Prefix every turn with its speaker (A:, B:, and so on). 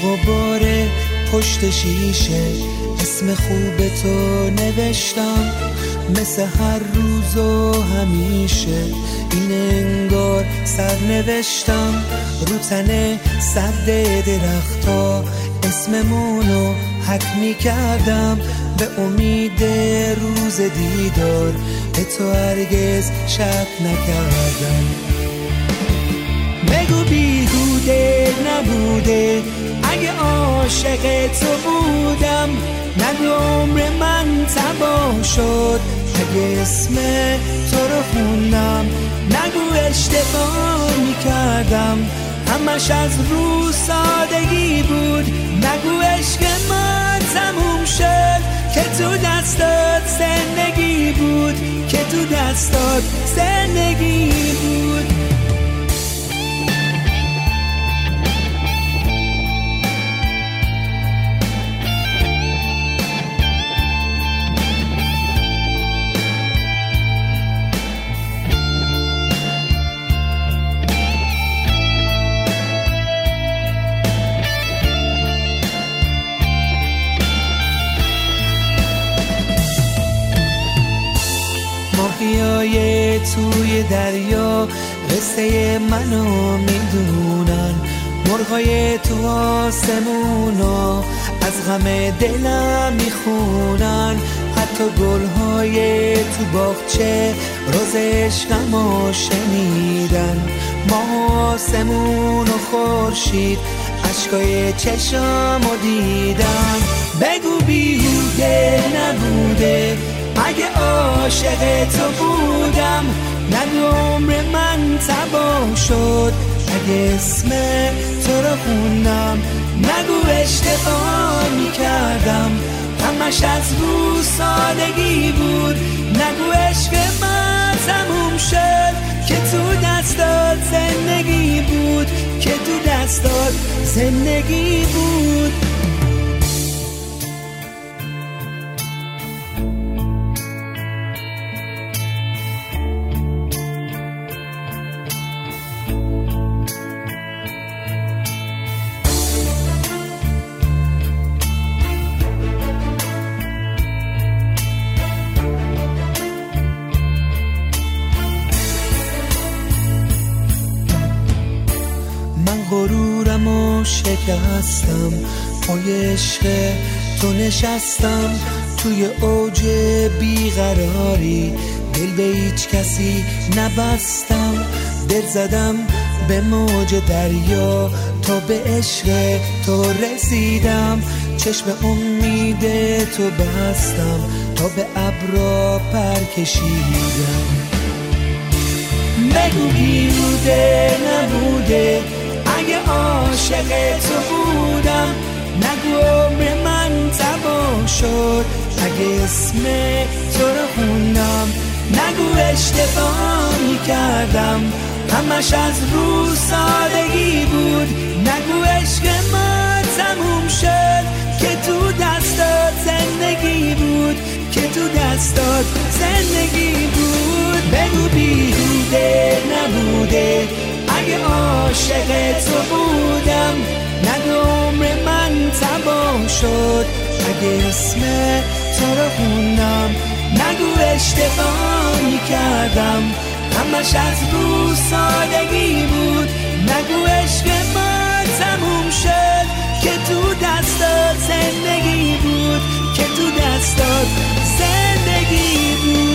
A: غبار پشت شیشه اسم خوب تو نوشتم، مثل هر روز و همیشه این انگار سرنوشتم. رو تن سرد درختا اسممونو حک میکردم، به امید روز دیدار به تو هرگز شک نکردم. بگو بیهوده نبوده اگه عاشق تو بودم، نگو عمر من تباه شد اگه اسم تو رو خوندم، نگو اشتباه میکردم همش از رو سادگی بود، نگو عشق ما تموم شد که تو دستات زندگی بود، که تو دستات زندگی بود. ماهیای توی دریا قصه منو میدونن، مرغای تو آسمونا از غم دلم میخونن، حتی گلهای تو باغچه راز عشقمو شنیدن. ماه آسمون و خورشید اشکای چشمو دیدن. بگو بیهوده نبوده اگه عاشق تو بودم، نگو عمر من تباه شد اگه اسم تو رو خوندم، نگو اشتباه میکردم همش از رو سادگی بود، نگو عشق من تموم شد که تو دستات زندگی بود، که تو دستات زندگی بود. غرورمو شکستم، پای عشق تو نشستم، توی اوج بیقراری دل به هیچ کسی نبستم، دل زدم به موج دریا تا به عشق تو رسیدم، چشم امید تو بستم تا به ابرا پر کشیدم. بگو بیهوده نبوده اگه عاشق تو بودم، نگو عمر من تباه شد اگه اسم تو رو خوندم، نگو اشتباه میکردم همش از رو سادگی بود، نگو عشق ما تموم شد که تو دستات زندگی بود، که تو دستات زندگی بود. بگو بیهوده نبوده اگه عاشق تو بودم، نگو عمر من تباه شد اگه اسم تو رو خوندم، نگو اشتباه میکردم همش از رو سادگی بود، نگو عشق ما تموم شد که تو دستات زندگی بود، که تو دستات زندگی بود.